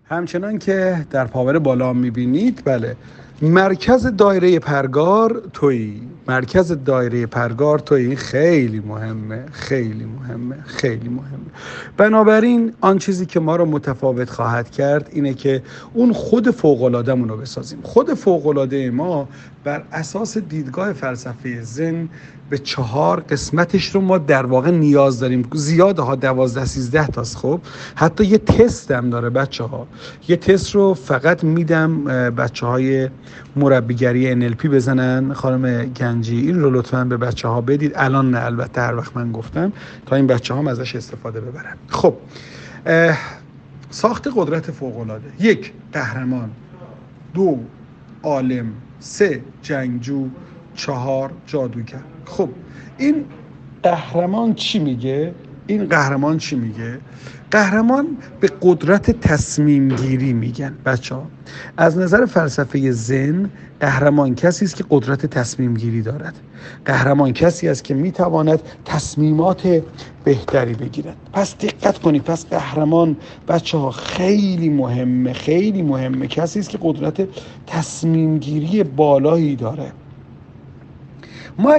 همچنان که در پاور بالا میبینید، بله، مرکز دایره پرگار تویی. مرکز دایره پرگار تویی. خیلی مهمه، خیلی مهمه، خیلی مهمه. بنابراین آن چیزی که ما رو متفاوت خواهد کرد اینه که اون خود فوق‌العاده‌مون رو بسازیم. خود فوق‌العاده ما بر اساس دیدگاه فلسفه زن به 4 قسمتش رو ما در واقع نیاز داریم. زیاده ها، 12-13 تاست. خب حتی یه تست هم داره بچه ها. یه تست رو فقط میدم بچه های مربیگری NLP بزنن. خانم گنجی این رو لطفاً به بچه ها بدید. الان نه، البته هر وقت من گفتم، تا این بچه ها ازش استفاده ببرن. خب ساخت قدرت فوق‌العاده: 1. قهرمان، 2. عالم، 3. جنگجو، 4. جادوگر. خب این قهرمان چی میگه؟ قهرمان به قدرت تصمیم گیری میگن بچه ها. از نظر فلسفه زن، قهرمان کسی است که قدرت تصمیم گیری دارد. قهرمان کسی است که میتواند تصمیمات بهتری بگیرد. پس دقت کنید، پس قهرمان بچه ها خیلی مهمه، خیلی مهمه. کسی است که قدرت تصمیم گیری بالایی داره. ما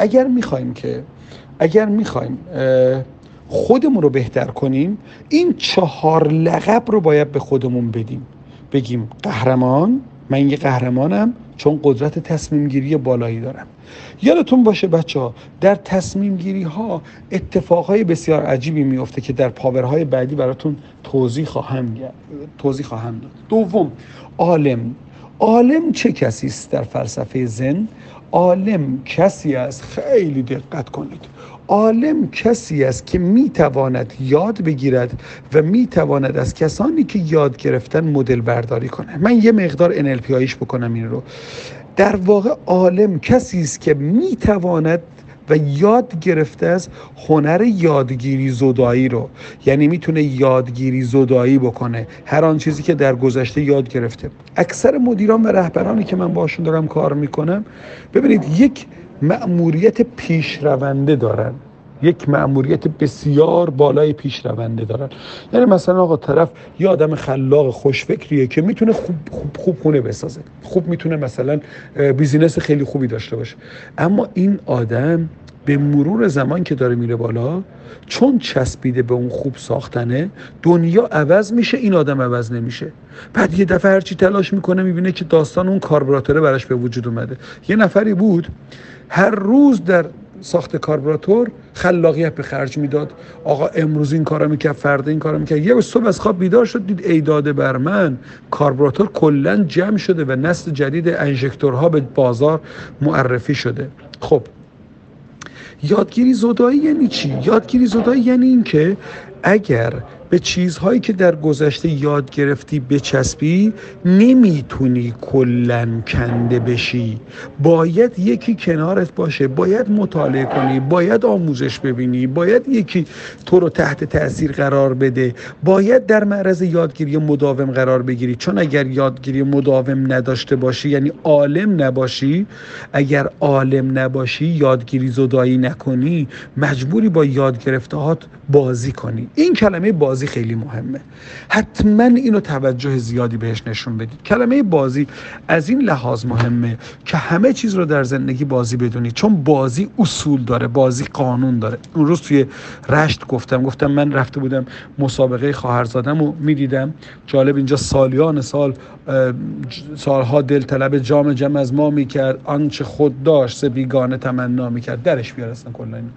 اگر میخوایم خودمون رو بهتر کنیم، این 4 لقب رو باید به خودمون بدیم. بگیم قهرمان، من یه قهرمانم چون قدرت تصمیم گیری بالایی دارم. یادتون باشه بچه ها، در تصمیم گیری ها اتفاقهای بسیار عجیبی میفته که در پاورهای بعدی براتون توضیح خواهم داد. 2. عالم چه کسی است در فلسفه زن؟ عالم کسی است، خیلی دقت کنید، عالم کسی است که میتواند یاد بگیرد و میتواند از کسانی که یاد گرفتن مدل برداری کنه. من یه مقدار NLP هایش بکنم این رو. در واقع عالم کسی است که میتواند و یاد گرفته از هنر یادگیری زدایی رو، یعنی میتونه یادگیری زدایی بکنه هر آن چیزی که در گذشته یاد گرفته. اکثر مدیران و رهبرانی که من باشون دارم کار میکنم، ببینید یک مأموریت پیشرونده دارن، یک مأموریت بسیار بالای پیشرونده دارن. یعنی مثلا آقا طرف یه آدم خلاق خوشفکریه که میتونه خوب خونه بسازه، خوب میتونه مثلا بیزینس خیلی خوبی داشته باشه، اما این آدم به مرور زمان که داره میره بالا، چون چسبیده به اون خوب ساختنه، دنیا عوض میشه، این آدم عوض نمیشه. بعد یه دفعه هرچی تلاش میکنه میبینه که داستان اون کاربراتوره براش به وجود اومده. یه نفری بود هر روز در ساخت کاربراتور خلاقیت به خرج میداد. آقا امروز این کارو میکرد، فردا این کارو میکرد. یه صبح از خواب بیدار شد دید ای داده بر من، کاربراتور کلا جمع شده و نسل جدید انژکتورها به بازار معرفی شده. خب یادگیری زدایی یعنی چی؟ یادگیری زدایی یعنی این که اگر به چیزهایی که در گذشته یاد گرفتی بچسبی، نمیتونی کلن کنده بشی. باید یکی کنارت باشه، باید مطالعه کنی، باید آموزش ببینی، باید یکی تو رو تحت تأثیر قرار بده، باید در معرض یادگیری مداوم قرار بگیری. چون اگر یادگیری مداوم نداشته باشی، یعنی عالم نباشی، اگر عالم نباشی، یادگیری زدایی نکنی، مجبوری با یاد گرفته‌هات بازی کنی. این کلمه بازی خیلی مهمه، حتما اینو توجه زیادی بهش نشون بدید. کلمه بازی از این لحاظ مهمه که همه چیز رو در زندگی بازی بدونید، چون بازی اصول داره، بازی قانون داره. اون روز توی رشت گفتم من رفته بودم مسابقه خواهرزادمو میدیدم. جالب، اینجا سالها دلطلب جام جم از ما میکرد، آنچه خود داشت ز بیگانه تمنا میکرد. درش بیار اصلا کلا اینو.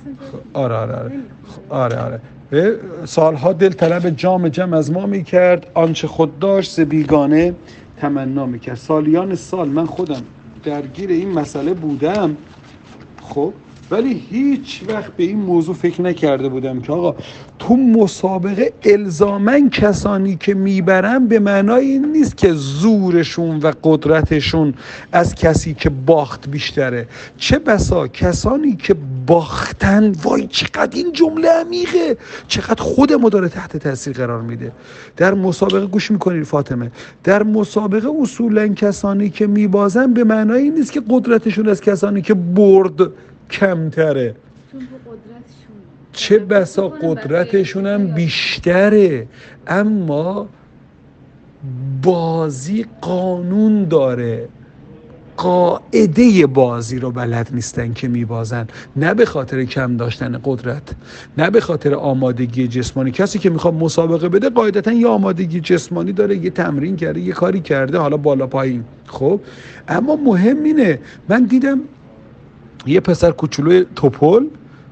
آره. سالها دلطلب جام جم از ما میکرد، آنچه خود داشت ز بیگانه تمنا میکرد. سالیان سال من خودم درگیر این مسئله بودم، خب، ولی هیچ وقت به این موضوع فکر نکرده بودم که آقا تو مسابقه الزاماً کسانی که میبرن به معنای این نیست که زورشون و قدرتشون از کسی که باخت بیشتره. چه بسا کسانی که باختن، وای چقدر این جمله عمیقه، چقدر خودمو داره تحت تاثیر قرار میده. در مسابقه گوش میکنید فاطمه، در مسابقه اصولاً کسانی که میبازن به معنای این نیست که قدرتشون از کسانی که برد کمتره، چه بسا قدرتشون هم بیشتره. اما بازی قانون داره، قاعده بازی رو بلد نیستن که میبازن، نه به خاطر کم داشتن قدرت، نه به خاطر آمادگی جسمانی. کسی که میخواد مسابقه بده قاعدتا یه آمادگی جسمانی داره، یه تمرین کرده، یه کاری کرده، حالا بالا پایین. خب اما مهم اینه، من دیدم یه پسر کوچولوی توپل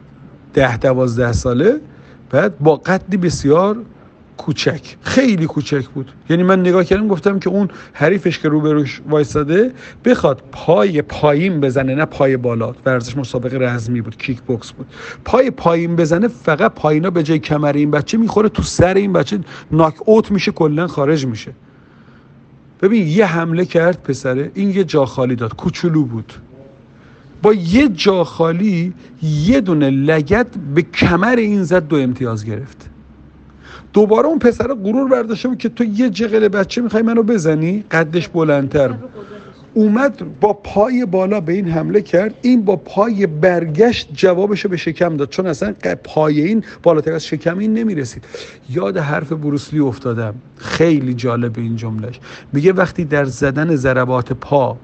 10-12 ساله، بعد با قدی بسیار کوچک، خیلی کوچک بود، یعنی من نگاه کردم گفتم که اون حریفش که روبروش وایساده بخواد پای پایین بزنه، نه پای بالا، ورزش مسابقه رزمی بود، کیک بوکس بود، پای پایین بزنه فقط پایینا به جای کمر این بچه میخوره تو سر این بچه، ناک اوت میشه، کلا خارج میشه. ببین یه حمله کرد پسره، این یه جا خالی داد، کوچولو بود، با یه جا خالی یه دونه لگد به کمر این زد، 2 امتیاز گرفت. دوباره اون پسر غرور برداشته بود که تو یه جغل بچه میخوای منو بزنی، قدش بلندتر، اومد با پای بالا به این حمله کرد، این با پای برگشت جوابشو به شکم داد، چون اصلا پای این بالاتر از شکم این نمیرسید. یاد حرف بروسلی افتادم، خیلی جالب این جملهش، میگه وقتی در زدن ضربات پا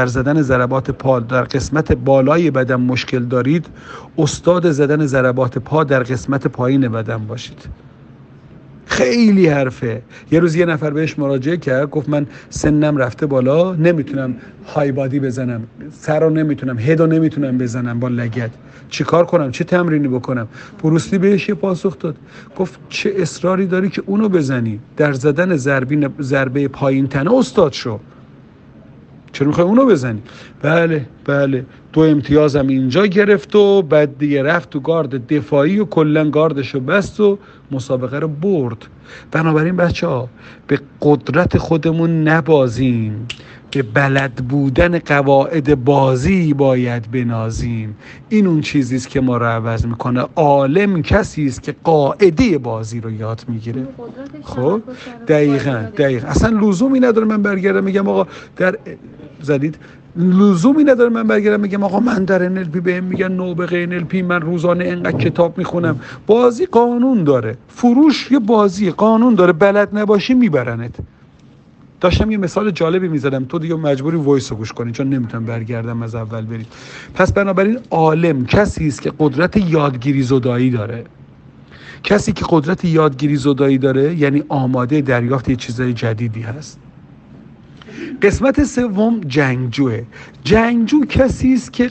در قسمت بالای بدن مشکل دارید، استاد زدن ضربات پا در قسمت پایین بدن باشید. خیلی حرفه. یه روز یه نفر بهش مراجعه کرد، گفت من سنم رفته بالا، نمیتونم های بادی بزنم، سر رو نمیتونم، هد رو نمیتونم بزنم با لگد، چی کار کنم، چه تمرینی بکنم؟ بروسلی بهش یه پاسخ داد، گفت چه اصراری داری که اونو بزنی؟ در زدن ضربه پایین تنه استاد شو، چرا میخوای اونو بزنی؟ بله 2 امتیازم اینجا گرفت و بعد دیگه رفت تو گارد دفاعی و کلن گاردشو بست و مسابقه رو برد. بنابراین بچه‌ها به قدرت خودمون نبازیم، به بلد بودن قواعد بازی باید بنازیم. این اون چیزیست که ما رو عوض میکنه. عالم کسی است که قاعده بازی رو یاد میگیره. خب دقیقاً اصلا لزومی نداره من برگردم میگم آقا لزومی نداره من برگردم میگم آقا من در NLP بهم میگن نوبغه NLP، من روزانه اینقدر کتاب میخونم. بازی قانون داره، فروش یه بازی قانون داره، بلد نباشی میبرنت. داشتم یه مثال جالبی میزدم، تو دیگه مجبوری وایس رو گوش کنی چون نمیتونم برگردم از اول بریم. پس بنابراین عالم کسی است که قدرت یادگیری زدایی داره. کسی که قدرت یادگیری زدایی داره یعنی آماده دریافت یه چیزای جدیدی هست. قسمت سوم جنگجوه. جنگجو کسی است که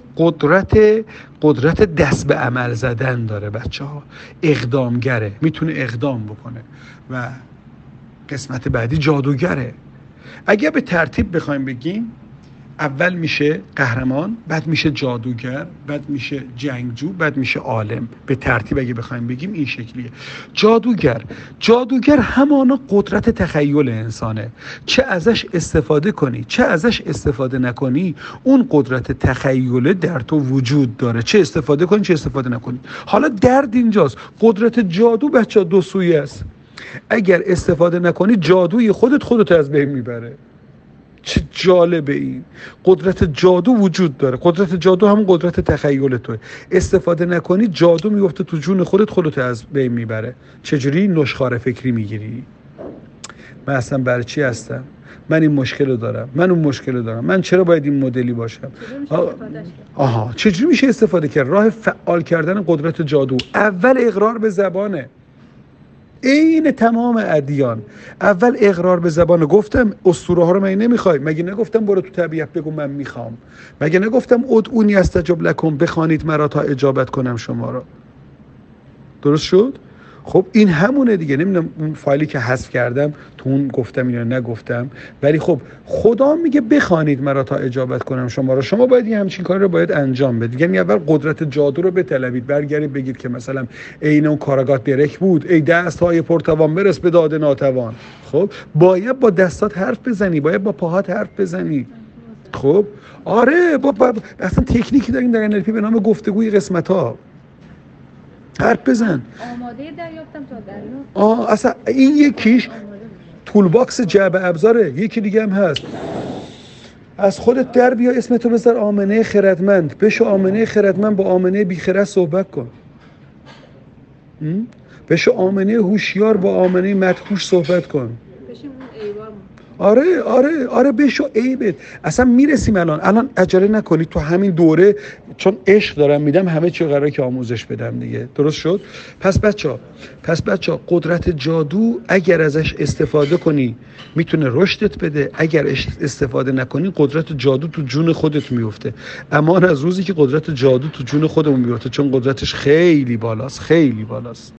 قدرت دست به عمل زدن داره بچه‌ها، اقدامگره، میتونه اقدام بکنه. و قسمت بعدی جادوگره. اگه به ترتیب بخوایم بگیم، اول میشه قهرمان، بعد میشه جادوگر، بعد میشه جنگجو، بعد میشه عالم. به ترتیب اگه بخوایم بگیم این شکلیه. جادوگر همانا قدرت تخیل انسانه. چه ازش استفاده کنی چه ازش استفاده نکنی، اون قدرت تخیل در تو وجود داره، چه استفاده کنی چه استفاده نکنی. حالا درد اینجاست، قدرت جادو بچه 2 سویه است. اگر استفاده نکنی جادوی خودت از بین میبره. چه جالبه این. قدرت جادو وجود داره، قدرت جادو همون قدرت تخیل توه. استفاده نکنی جادو میفته تو جون خودت از بین میبره. چجوری؟ نشخوار فکری میگیری. من اصلا برای چی هستم؟ من این مشکل رو دارم، من اون مشکل رو دارم، من چرا باید این مدلی باشم؟ چجوری میشه استفاده کرد؟ راه فعال کردن قدرت جادو اول اقرار به زبانه. این تمام ادیان اول اقرار به زبانه. گفتم اسطوره ها رو من نمیخوای؟ مگه نگفتم برو تو طبیعت بگو من میخوام؟ مگه نگفتم ادعونی استجب لکم، بخوانید مرا تا اجابت کنم شما را؟ درست شد؟ خب این همونه دیگه. نمیدونم اون فایلی که حذف کردم تو اون گفتم یا نگفتم، ولی خب خدا میگه بخوانید مرا تا اجابت کنم شما را. شما باید یه همچین کاری رو باید انجام بدید. یعنی اول قدرت جادو رو بطلبید، برگردید بگید که مثلا عین اون کاراگات درک بود، ای دست‌های پرتوان برس به داد ناتوان. خب باید با دستات حرف بزنی، باید با پاهات حرف بزنی. خب آره اصلا تکنیکی داریم در NLP به نام گفتگوی قسمت‌ها. حرف بزن. آماده دریافتم تا دریافت. اصلا این یکیش تول باکس جعبه ابزاره. یکی دیگه هم هست، از خودت در بیا اسمتو بذار آمنه خردمند، بشو آمنه خردمند، با آمنه بیخرد صحبت کن. بشو آمنه هوشیار، با آمنه مدهوش صحبت کن. بشیم اون ایوار آره بشو عیبت. اصلا میرسیم الان عجله نکنید تو همین دوره، چون عشق دارم میدم همه چی قراره که آموزش بدم دیگه. درست شد؟ پس بچه‌ها قدرت جادو اگر ازش استفاده کنی میتونه رشدت بده، اگر استفاده نکنی قدرت جادو تو جون خودت میفته. امان از روزی که قدرت جادو تو جون خودمون میفته، چون قدرتش خیلی بالاست.